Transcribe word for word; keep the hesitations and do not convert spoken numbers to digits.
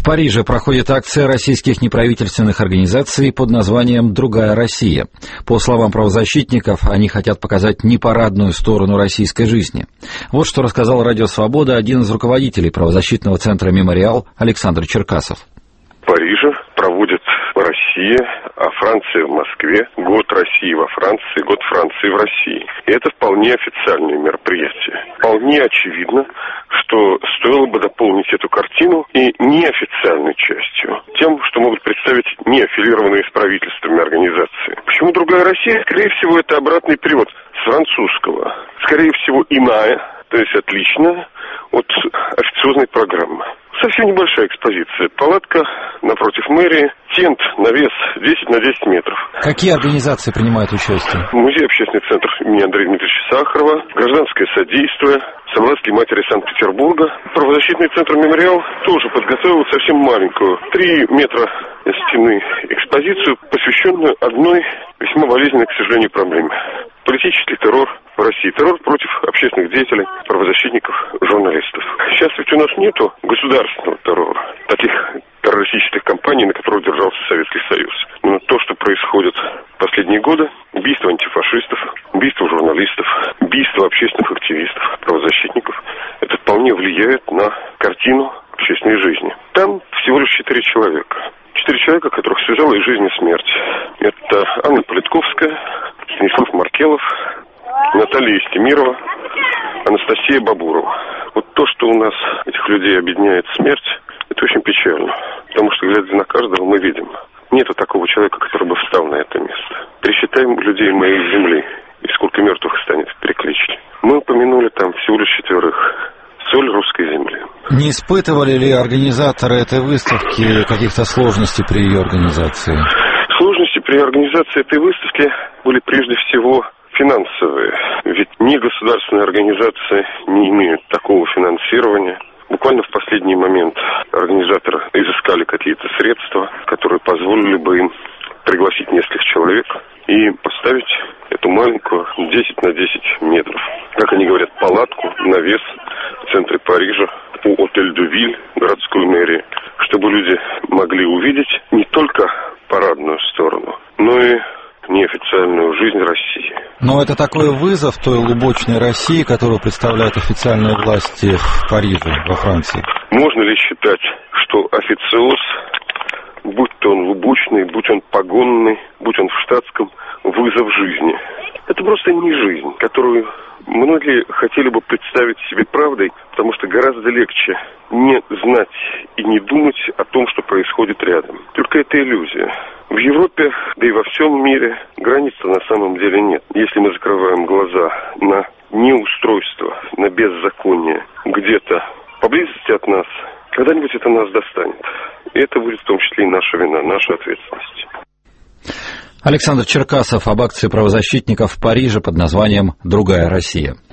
Париже проходит акция российских неправительственных организаций под названием «Другая Россия». По словам правозащитников, они хотят показать непарадную сторону российской жизни. Вот что рассказал Радио Свобода один из руководителей правозащитного центра «Мемориал» Александр Черкасов. В Париже проводит Россия, а Франция в Москве, год России во Франции, год Франции в России. И это вполне официальное мероприятие. Вполне очевидно, что стоило бы дополнить эту картину и неофициальной частью, тем, что могут представить неаффилированные с правительствами организации. Почему «Другая Россия»? Скорее всего, это обратный перевод с французского. Скорее всего, иная, то есть отличная от официозной программы. Совсем небольшая экспозиция. Палатка напротив мэрии, тент, навес десять на десять метров. Какие организации принимают участие? Музей общественный центр имени Андрея Дмитриевича Сахарова, Гражданское содействие, Солдатские матери Санкт-Петербурга. Правозащитный центр «Мемориал» тоже подготовил совсем маленькую, три метра стены экспозицию, посвященную одной весьма болезненной, к сожалению, проблеме. Политический террор в России. Террор против общественных деятелей, правозащитников, журналистов. Сейчас ведь у нас нету государственного террора, таких террористических кампаний, на которых держался Советский Союз. Но то, что происходит в последние годы, убийство антифашистов, убийство журналистов, убийство общественных активистов, правозащитников, это вполне влияет на картину общественной жизни. Там всего лишь четыре человека. Четыре человека, которых связала и жизнь, и смерть. Это Анна Политковская, Станислав Маркелов, Наталья Истемирова, Анастасия Бабурова. Вот то, что у нас этих людей объединяет смерть, это очень печально. Потому что, глядя на каждого, мы видим, нету такого человека, который бы встал на это место. Пересчитаем людей моей земли, и сколько мертвых станет в перекличке. Мы упомянули там всего лишь четверых. Соль русской земли. Не испытывали ли организаторы этой выставки каких-то сложностей при ее организации? Сложности при организации этой выставки были прежде всего финансовые. Ведь ни государственные организации не имеют такого финансирования. Буквально в последний момент организаторы изыскали какие-то средства, которые позволили бы им пригласить нескольких человек и поставить эту маленькую десять на десять метров, как они говорят, палатку, навес в центре Парижа у Отель де Виль, городской мэрии, чтобы люди могли увидеть не только парадную сторону, но и неофициальную жизнь России. Но это такой вызов той лубочной России, которую представляют официальные власти в Париже, во Франции. Можно ли считать, что официоз, будь то он лубочный, будь он погонный, будь он в штатском, вызов жизни? Это просто не жизнь, которую многие хотели бы представить себе правдой, потому что гораздо легче не знать и не думать о том, что происходит рядом. Только это иллюзия. В Европе, да и во всем мире, границ-то на самом деле нет. Если мы закрываем глаза на неустройство, на беззаконие где-то поблизости от нас, когда-нибудь это нас достанет. И это будет в том числе и наша вина, наша ответственность. Александр Черкасов об акции правозащитников в Париже под названием «Другая Россия».